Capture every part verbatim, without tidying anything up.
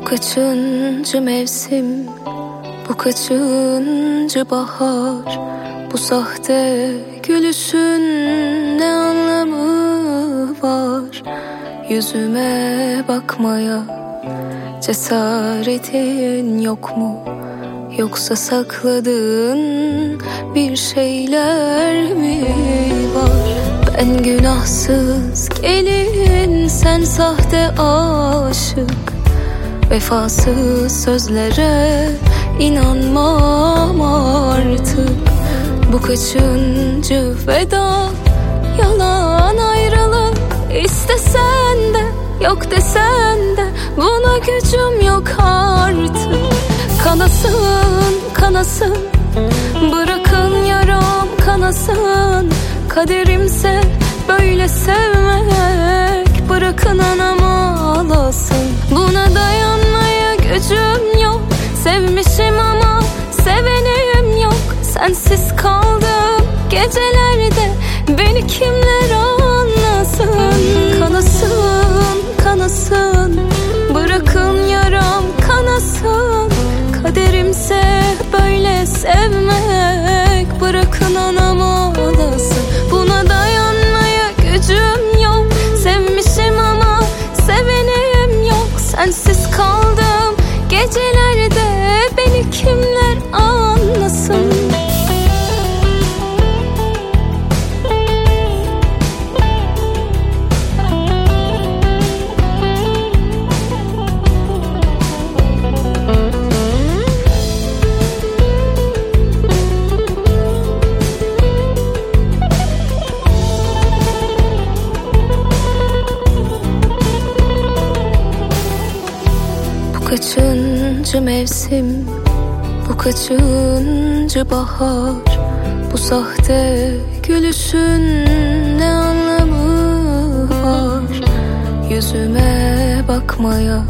kaçıncı mevsim, bu kaçıncı bahar? Bu sahte gülüşün ne anlamı var? Yüzüme bakmaya cesaretin yok mu? Yoksa sakladığın bir şeyler mi var? Ben günahsız gelin, sen sahte aşık. Vefasız sözlere inanmam artık. Bu kaçıncı veda, yalan ayrılık. İstesen de yok desen de buna gücüm yok artık. Kanasın kanasın, bırakın yaram kanasın. Kaderimse böyle sevmek, bırakın anam ağlasın. Buna dayanmaya gücüm yok, sevmişim ama sevenim yok. Sensiz kaldım gecelerde, beni kimler anlasın? Kanasın kanasın, bırakın yaram kanasın. Kaderimse böyle sevmek, bırakın anam ağlasın. Buna dayanmaya gücüm yok, sevmişim ama sevenim yok. Sensiz kaldım gecelerde, beni kimler anlasın? Kaçıncı mevsim, bu kaçıncı bahar? Bu sahte gülüşün ne anlamı var? Yüzüme bakmaya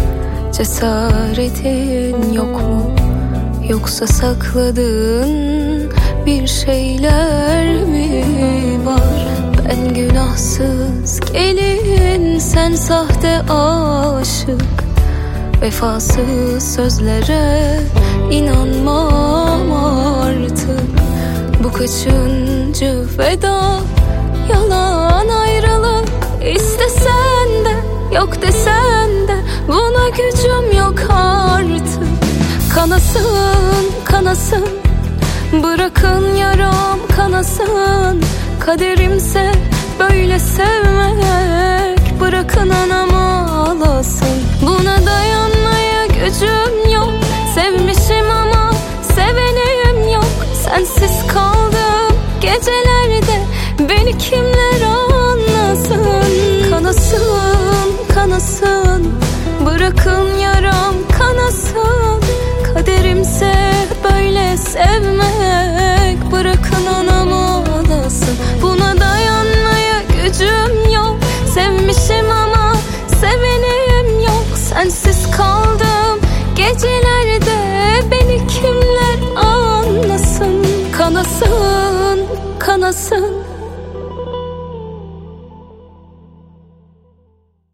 cesaretin yok mu? Yoksa sakladığın bir şeyler mi var? Ben günahsız gelin, sen sahte aşık. Vefasız sözlere inanmam artık. Bu kaçıncı veda, yalan ayrılık. İstesen de yok desen de buna gücüm yok artık. Kanasın kanasın, bırakın yaram kanasın. Kaderimse böyle sevmek, bırakın anam ağlasın. Buna dayanmaya gücüm yok, sevmişim ama sevenim yok. Sensiz kaldım gecelerde, beni kimler anlasın? Kanasın kanasın, bırakın yaram kanasın. Kaderimse böyle sevmek, bırakın anam ağlasın. Buna dayanmaya gücüm yok, sevmişim ama sevenim yok. Sensiz kaldım gecelerde, beni kimler anlasın? Kanasın kanasın,